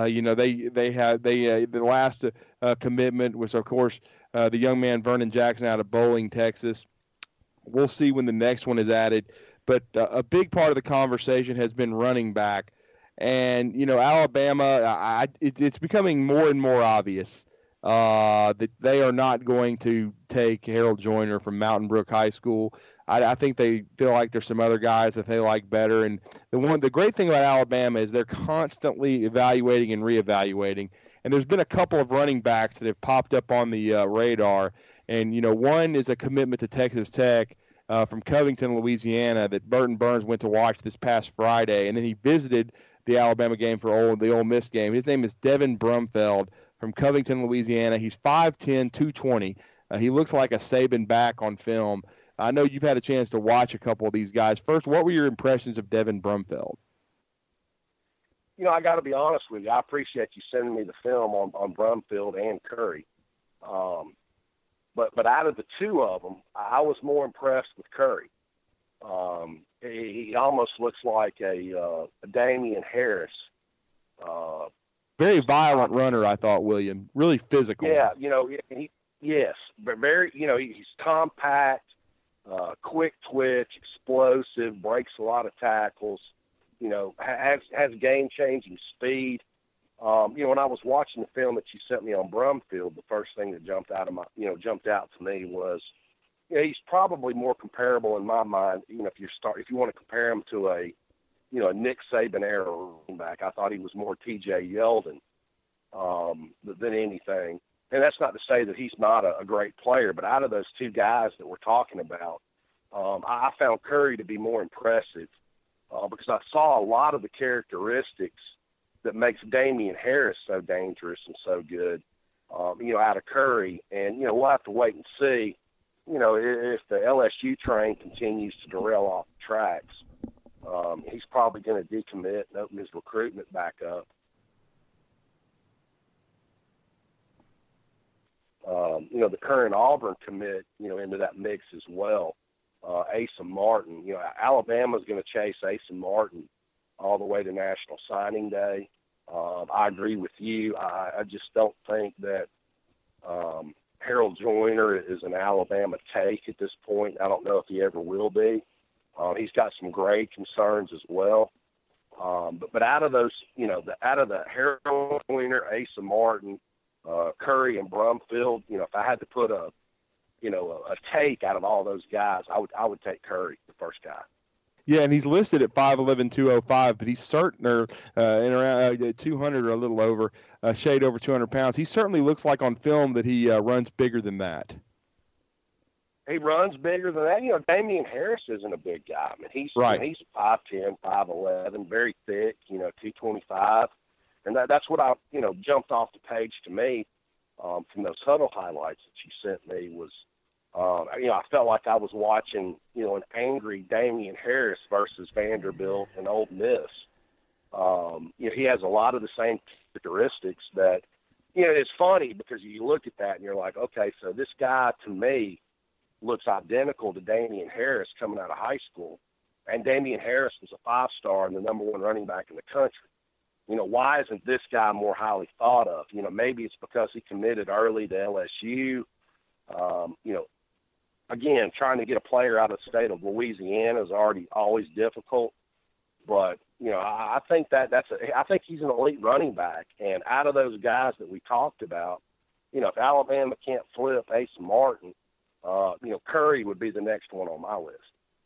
The last commitment was, of course, the young man Vernon Jackson out of Bowling, Texas. We'll see when the next one is added. But a big part of the conversation has been running back. And, Alabama, it's becoming more and more obvious that they are not going to take Harold Joyner from Mountain Brook High School. I think they feel like there's some other guys that they like better. And the great thing about Alabama is they're constantly evaluating and reevaluating. And there's been a couple of running backs that have popped up on the radar. And, one is a commitment to Texas Tech from Covington, Louisiana, that Burton Burns went to watch this past Friday. And then he visited the Alabama game for the Ole Miss game. His name is Devin Brumfeld from Covington, Louisiana. He's 5'10", 220. He looks like a Saban back on film. I know you've had a chance to watch a couple of these guys. First, what were your impressions of Devin Brumfeld? I got to be honest with you. I appreciate you sending me the film on Brumfield and Curry. But out of the two of them, I was more impressed with Curry. He almost looks like a Damian Harris. very violent runner, I thought, William. Really physical. Yeah, yes, but very, he's compact, quick twitch, explosive, breaks a lot of tackles, has game-changing speed. When I was watching the film that you sent me on Brumfield, the first thing that jumped out to me was, he's probably more comparable in my mind. If you want to compare him to a Nick Saban era running back, I thought he was more T.J. Yeldon than anything. And that's not to say that he's not a great player, but out of those two guys that we're talking about, I found Curry to be more impressive because I saw a lot of the characteristics that makes Damien Harris so dangerous and so good, out of Curry. And, we'll have to wait and see, if the LSU train continues to derail off the tracks. He's probably going to decommit and open his recruitment back up. The current Auburn commit, into that mix as well. Asa Martin, Alabama's going to chase Asa Martin all the way to National Signing Day. I agree with you. I just don't think that Harold Joyner is an Alabama take at this point. I don't know if he ever will be. He's got some grade concerns as well. But out of those, out of the Harold Joyner, Asa Martin, Curry, and Brumfield, if I had to put a take out of all those guys, I would take Curry, the first guy. Yeah, and he's listed at 5'11", 205, but he's certain in around 200 or a little over, shade over 200 pounds. He certainly looks like on film that he runs bigger than that. He runs bigger than that. Damien Harris isn't a big guy. I mean, he's 5'10", 5'11", very thick, 225. And that's what jumped off the page to me from those huddle highlights that you sent me was, I felt like I was watching, an angry Damien Harris versus Vanderbilt and Ole Miss. He has a lot of the same characteristics that, it's funny because you look at that and you're like, okay, so this guy to me looks identical to Damien Harris coming out of high school. And Damien Harris was a 5-star and the number 1 running back in the country. Why isn't this guy more highly thought of? Maybe it's because he committed early to LSU. Again, trying to get a player out of the state of Louisiana is always difficult. But, I think I think he's an elite running back. And out of those guys that we talked about, if Alabama can't flip Asa Martin, Curry would be the next one on my list.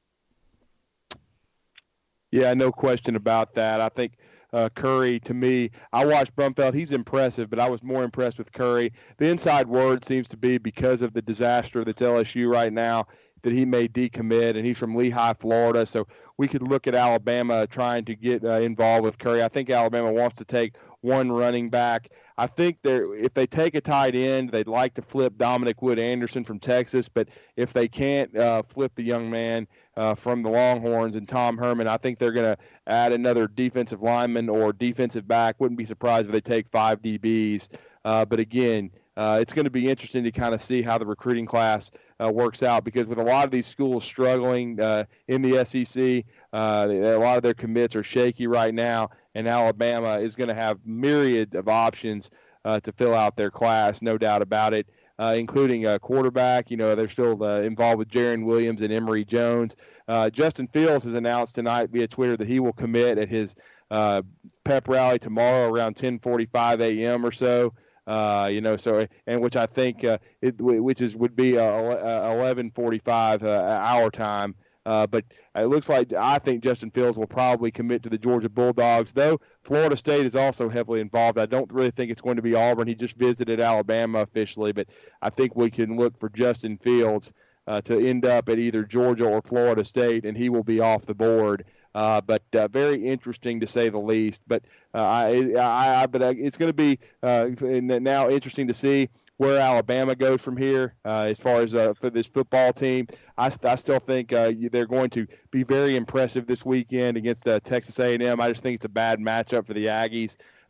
Yeah, no question about that. I think Curry, to me, I watched Brumfield. He's impressive, but I was more impressed with Curry. The inside word seems to be because of the disaster that's LSU right now that he may decommit, and he's from Lehigh, Florida. So we could look at Alabama trying to get involved with Curry. I think Alabama wants to take one running back. I think if they take a tight end, they'd like to flip Dominic Wood-Anderson from Texas. But if they can't flip the young man from the Longhorns and Tom Herman, I think they're going to add another defensive lineman or defensive back. Wouldn't be surprised if they take 5 DBs. But again, it's going to be interesting to kind of see how the recruiting class works out, because with a lot of these schools struggling in the SEC, a lot of their commits are shaky right now, and Alabama is going to have myriad of options to fill out their class, no doubt about it, including a quarterback. They're still involved with Jaron Williams and Emory Jones. Justin Fields has announced tonight via Twitter that he will commit at his pep rally tomorrow around 10:45 a.m. or so. And which I think would be 11:45 our time. But it looks like I think Justin Fields will probably commit to the Georgia Bulldogs, though Florida State is also heavily involved. I don't really think it's going to be Auburn. He just visited Alabama officially, but I think we can look for Justin Fields to end up at either Georgia or Florida State, and he will be off the board. But very interesting to say the least. But it's going to be now interesting to see where Alabama goes from here as far as for this football team. I still think they're going to be very impressive this weekend against Texas A&M. I just think it's a bad matchup for the Aggies.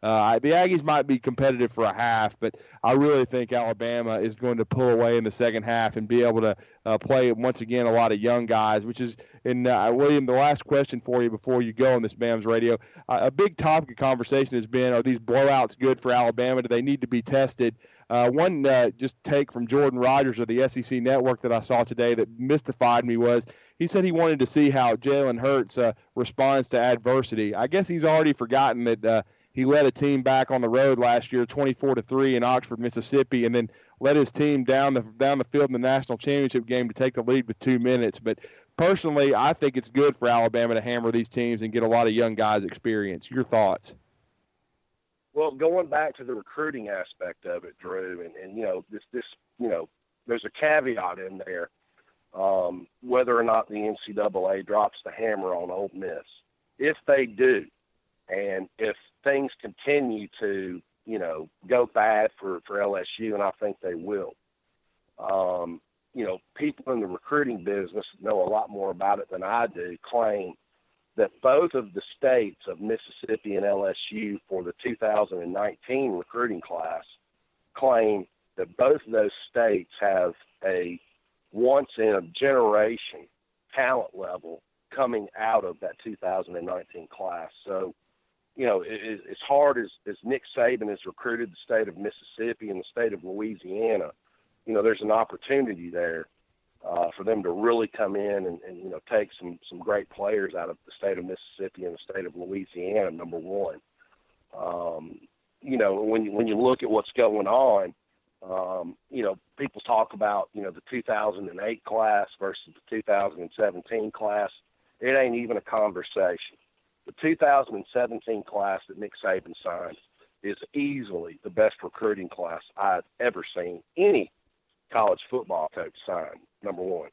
The Aggies might be competitive for a half, but I really think Alabama is going to pull away in the second half and be able to play, once again, a lot of young guys, which is, William, the last question for you before you go on this BAMS radio. A big topic of conversation has been, are these blowouts good for Alabama? Do they need to be tested? One just take from Jordan Rogers of the SEC Network that I saw today that mystified me was he said he wanted to see how Jalen Hurts responds to adversity. I guess he's already forgotten that he led a team back on the road last year, 24-3 in Oxford, Mississippi, and then led his team down the field in the national championship game to take the lead with 2 minutes. But personally, I think it's good for Alabama to hammer these teams and get a lot of young guys experience. Your thoughts? Well, going back to the recruiting aspect of it, Drew, and there's a caveat in there, whether or not the NCAA drops the hammer on Ole Miss. If they do, and if things continue to, go bad for LSU, and I think they will, people in the recruiting business know a lot more about it than I do, claim that both of the states of Mississippi and LSU for the 2019 recruiting class claim that both of those states have a once-in-a-generation talent level coming out of that 2019 class. So, as hard as Nick Saban has recruited the state of Mississippi and the state of Louisiana, there's an opportunity there for them to really come in and take some great players out of the state of Mississippi and the state of Louisiana, number one. When you look at what's going on, people talk about, the 2008 class versus the 2017 class. It ain't even a conversation. The 2017 class that Nick Saban signed is easily the best recruiting class I've ever seen any college football coach sign, number one.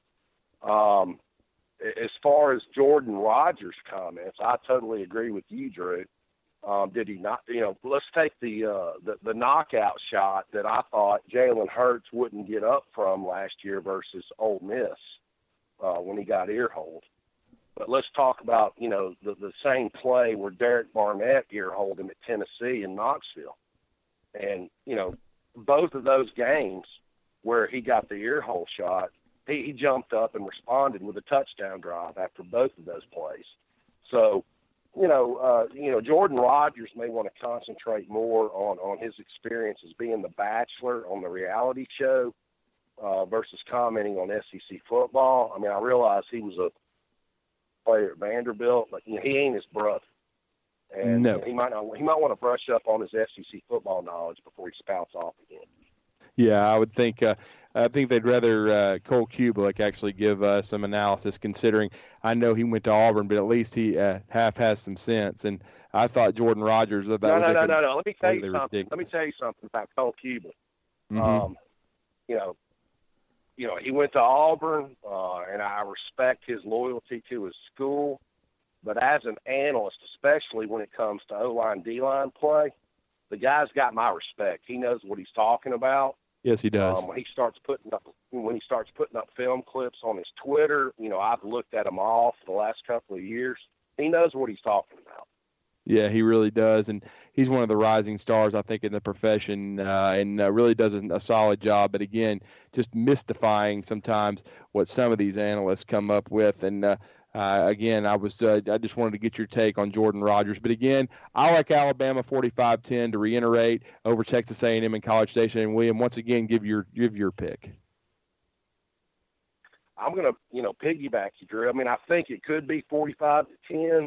As far as Jordan Rogers' comments, I totally agree with you, Drew. Did he not? Let's take the knockout shot that I thought Jalen Hurts wouldn't get up from last year versus Ole Miss when he got ear-holed. But let's talk about, the same play where Derek Barnett ear-holed him at Tennessee and Knoxville. And, both of those games where he got the ear-hole shot, he jumped up and responded with a touchdown drive after both of those plays. So, Jordan Rogers may want to concentrate more on his experience as being the Bachelor on the reality show versus commenting on SEC football. I mean, I realize he was a player at Vanderbilt, but he ain't his brother, and no. He might want to brush up on his SEC football knowledge before he spouts off again. Yeah, I would think. I think they'd rather Cole Kublik actually give some analysis, considering I know he went to Auburn, but at least he half has some sense. And I thought Jordan Rogers. No. Let me tell you something. Ridiculous. Let me tell you something about Cole Kublik. Mm-hmm. He went to Auburn, and I respect his loyalty to his school. But as an analyst, especially when it comes to O-line, D-line play, the guy's got my respect. He knows what he's talking about. Yes, he does. When he starts putting up film clips on his Twitter, I've looked at him all for the last couple of years. He knows what he's talking about. Yeah, he really does, and he's one of the rising stars, I think, in the profession, and really does a solid job. But again, just mystifying sometimes what some of these analysts come up with. And again, I just wanted to get your take on Jordan Rogers. But again, I like Alabama 45-10 to reiterate over Texas A&M and College Station. And William, once again, give your pick. I'm going to piggyback you, Drew. I mean, I think it could be 45-10.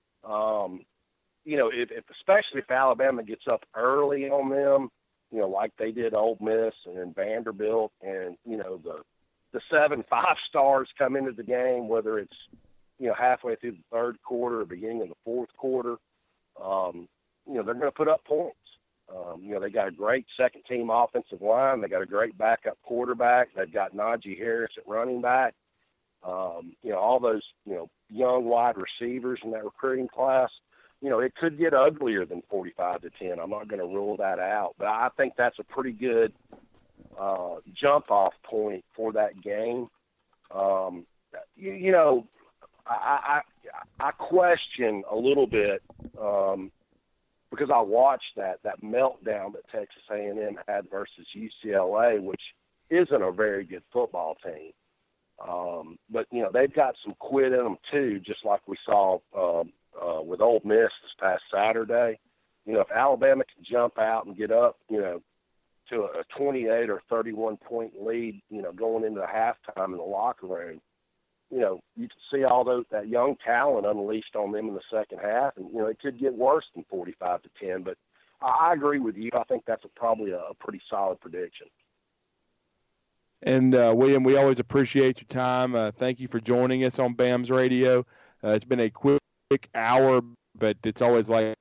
Especially if Alabama gets up early on them, like they did Ole Miss and then Vanderbilt, and the 7 5-stars come into the game, whether it's halfway through the third quarter or beginning of the fourth quarter, they're going to put up points. They got a great second-team offensive line. They got a great backup quarterback. They've got Najee Harris at running back. All those young wide receivers in that recruiting class. It could get uglier than 45-10. I'm not going to rule that out, but I think that's a pretty good jump-off point for that game. I question a little bit from because I watched that meltdown that Texas A&M had versus UCLA, which isn't a very good football team. But, you know, they've got some quit in them too, just like we saw with Ole Miss this past Saturday. You know, if Alabama can jump out and get up, you know, to a 28 or 31-point lead, you know, going into the halftime in the locker room, you know, you can see all that young talent unleashed on them in the second half, and, you know, it could get worse than 45-10. But I agree with you. I think that's probably a pretty solid prediction. And, William, we always appreciate your time. Thank you for joining us on BAMS Radio. It's been a quick hour, but it's always like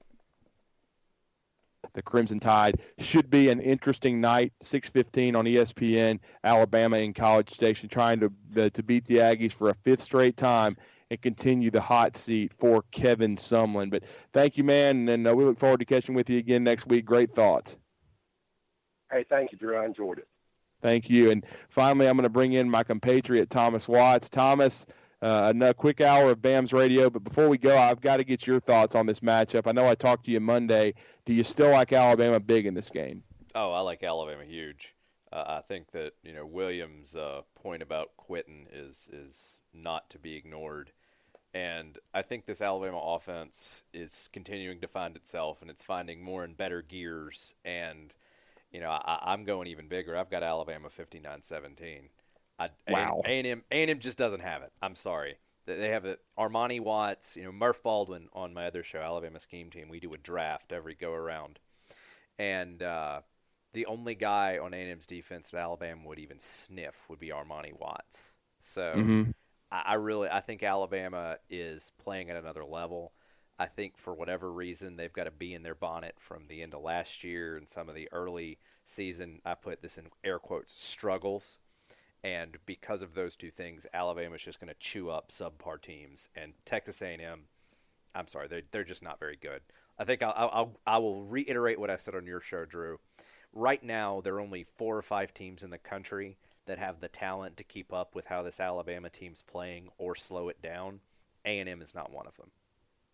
the Crimson Tide. Should be an interesting night, 6:15 on ESPN, Alabama in College Station, trying to beat the Aggies for a fifth straight time and continue the hot seat for Kevin Sumlin. But thank you, man, and we look forward to catching with you again next week. Great thoughts. Hey, thank you, Drew. I enjoyed it. Thank you. And finally, I'm going to bring in my compatriot, Thomas Watts. Thomas, a quick hour of BAMS Radio, but before we go, I've got to get your thoughts on this matchup. I know I talked to you Monday. Do you still like Alabama big in this game? Oh, I like Alabama huge. I think that, you know, Williams' point about quitting is not to be ignored. And I think this Alabama offense is continuing to find itself, and it's finding more and better gears. And, you know, I'm going even bigger. I've got Alabama 59-17. Wow. A&M just doesn't have it. I'm sorry. They have it. Armani Watts, you know, Murph Baldwin on my other show, Alabama Scheme Team. We do a draft every go-around. And the only guy on A&M's defense that Alabama would even sniff would be Armani Watts. So I think Alabama is playing at another level. I think for whatever reason they've got a bee in their bonnet from the end of last year and some of the early season, I put this in air quotes, struggles. And because of those two things, Alabama's just going to chew up subpar teams. And Texas A&M, I'm sorry, they're just not very good. I think I will reiterate what I said on your show, Drew. Right now, there are only 4 or 5 teams in the country that have the talent to keep up with how this Alabama team's playing or slow it down. A&M is not one of them.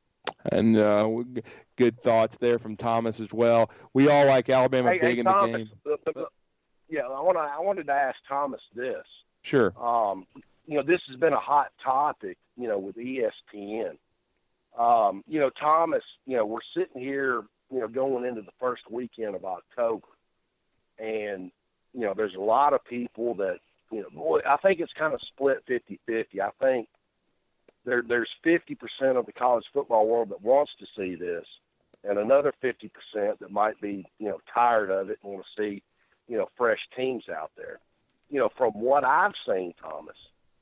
And good thoughts there from Thomas as well. We all like Alabama big in Thomas, the game. Yeah, I wanted to ask Thomas this. Sure. You know, this has been a hot topic, you know, with ESPN. You know, Thomas, you know, we're sitting here, you know, going into the first weekend of October. And, you know, there's a lot of people that, you know, boy, I think it's kind of split 50-50. I think there's 50% of the college football world that wants to see this, and another 50% that might be, you know, tired of it and want to see, you know, fresh teams out there. You know, from what I've seen, Thomas,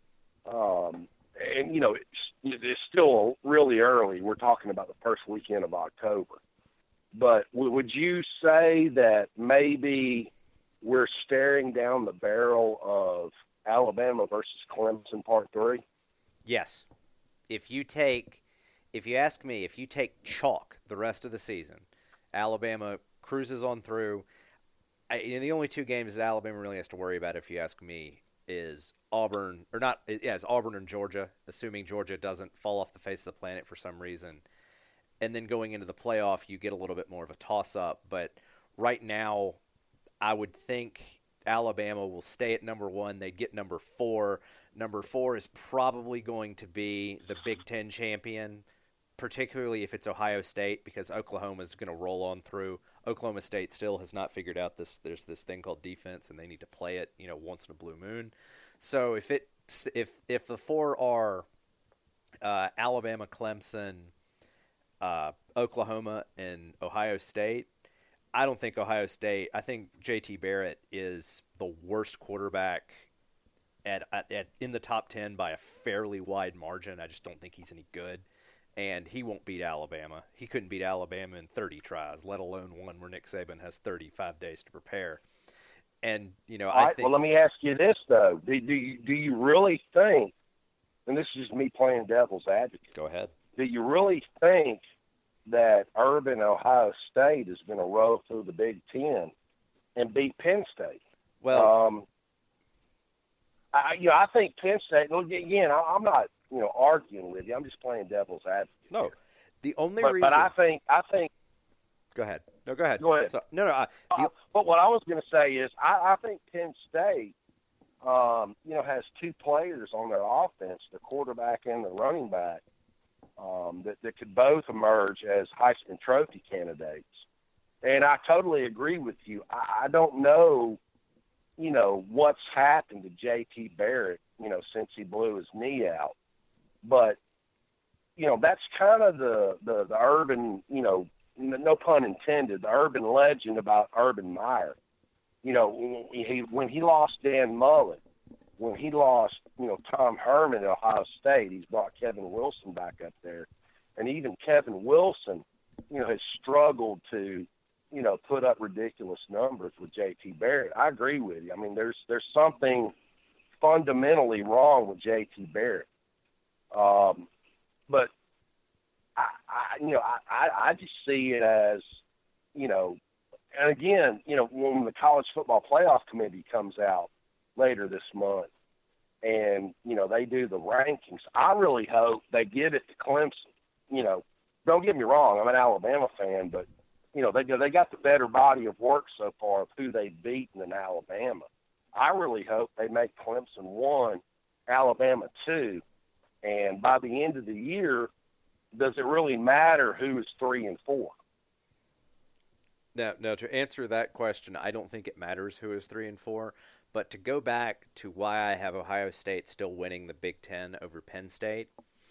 and, you know, it's still really early. We're talking about the first weekend of October. But would you say that maybe we're staring down the barrel of Alabama versus Clemson Part 3? Yes. If you ask me, if you take chalk the rest of the season, Alabama cruises on through. The only 2 games that Alabama really has to worry about, if you ask me, is Auburn and Georgia, assuming Georgia doesn't fall off the face of the planet for some reason. And then going into the playoff, you get a little bit more of a toss-up. But right now, I would think Alabama will stay at number 1. They'd get number 4. Number 4 is probably going to be the Big Ten champion, particularly if it's Ohio State, because Oklahoma is going to roll on through. Oklahoma State still has not figured out this. There's this thing called defense, and they need to play it, you know, once in a blue moon. So if the 4 are Alabama, Clemson, Oklahoma, and Ohio State, I don't think Ohio State. I think J.T. Barrett is the worst quarterback in the top 10 by a fairly wide margin. I just don't think he's any good. And he won't beat Alabama. He couldn't beat Alabama in 30 tries, let alone one where Nick Saban has 35 days to prepare. And, you know, I think... Well, let me ask you this, though. Do you really think, and this is just me playing devil's advocate. Go ahead. Do you really think that Urban, Ohio State is going to roll through the Big Ten and beat Penn State? Well... I think Penn State, again, I'm not, you know, arguing with you. I'm just playing devil's advocate. No, here. the only But reason. But I think Go ahead. No, go ahead. Go ahead. So, But what I was going to say is I think Penn State, has two players on their offense, the quarterback and the running back, that could both emerge as Heisman Trophy candidates. And I totally agree with you. I don't know, what's happened to J.T. Barrett, since he blew his knee out. But, that's kind of the urban, no pun intended, the urban legend about Urban Meyer. When he lost Dan Mullen, when he lost, Tom Herman at Ohio State, he's brought Kevin Wilson back up there. And even Kevin Wilson, has struggled to, put up ridiculous numbers with J.T. Barrett. I agree with you. I mean, there's something fundamentally wrong with J.T. Barrett. But I just see it as, and again, when the College Football Playoff Committee comes out later this month and, they do the rankings, I really hope they give it to Clemson. Don't get me wrong, I'm an Alabama fan, but, they got the better body of work so far of who they've beaten in Alabama. I really hope they make Clemson 1, Alabama 2, and by the end of the year, does it really matter who is 3 and 4? No, to answer that question, I don't think it matters who is 3 and 4. But to go back to why I have Ohio State still winning the Big Ten over Penn State,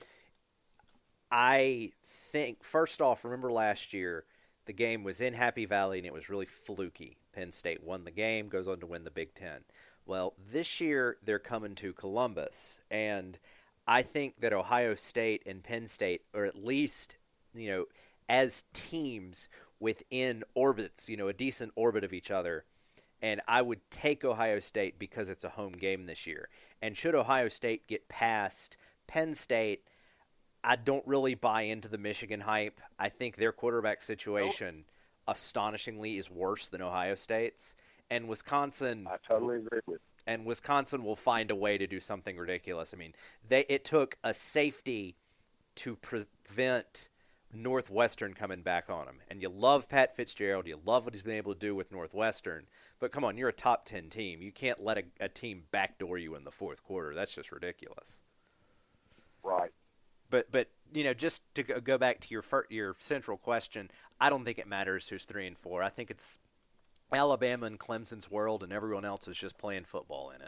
I think, first off, remember last year, the game was in Happy Valley and it was really fluky. Penn State won the game, goes on to win the Big Ten. Well, this year they're coming to Columbus, and I think that Ohio State and Penn State are at least, as teams within orbits, a decent orbit of each other. And I would take Ohio State because it's a home game this year. And should Ohio State get past Penn State, I don't really buy into the Michigan hype. I think their quarterback situation astonishingly is worse than Ohio State's. And Wisconsin, I totally agree with. And Wisconsin will find a way to do something ridiculous. I mean, it took a safety to prevent Northwestern coming back on them. And you love Pat Fitzgerald. You love what he's been able to do with Northwestern. But come on, you're a top 10 team. You can't let a team backdoor you in the fourth quarter. That's just ridiculous. Right. But just to go back to your central question, I don't think it matters who's 3 and 4. I think it's Alabama and Clemson's world, and everyone else is just playing football in it.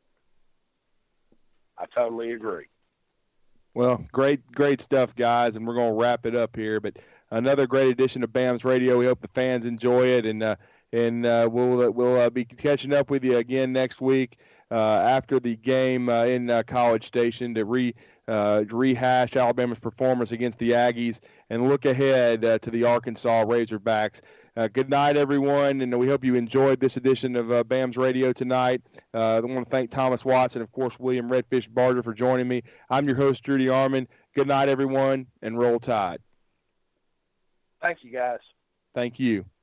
I totally agree. Well, great stuff, guys, and we're going to wrap it up here. But another great edition of BAMS Radio. We hope the fans enjoy it, and we'll be catching up with you again next week after the game in College Station to rehash Alabama's performance against the Aggies and look ahead to the Arkansas Razorbacks. Good night, everyone, and we hope you enjoyed this edition of BAMS Radio tonight. I want to thank Thomas Watts and, of course, William Redfish Barger for joining me. I'm your host, Rudy Armand. Good night, everyone, and roll tide. Thank you, guys. Thank you.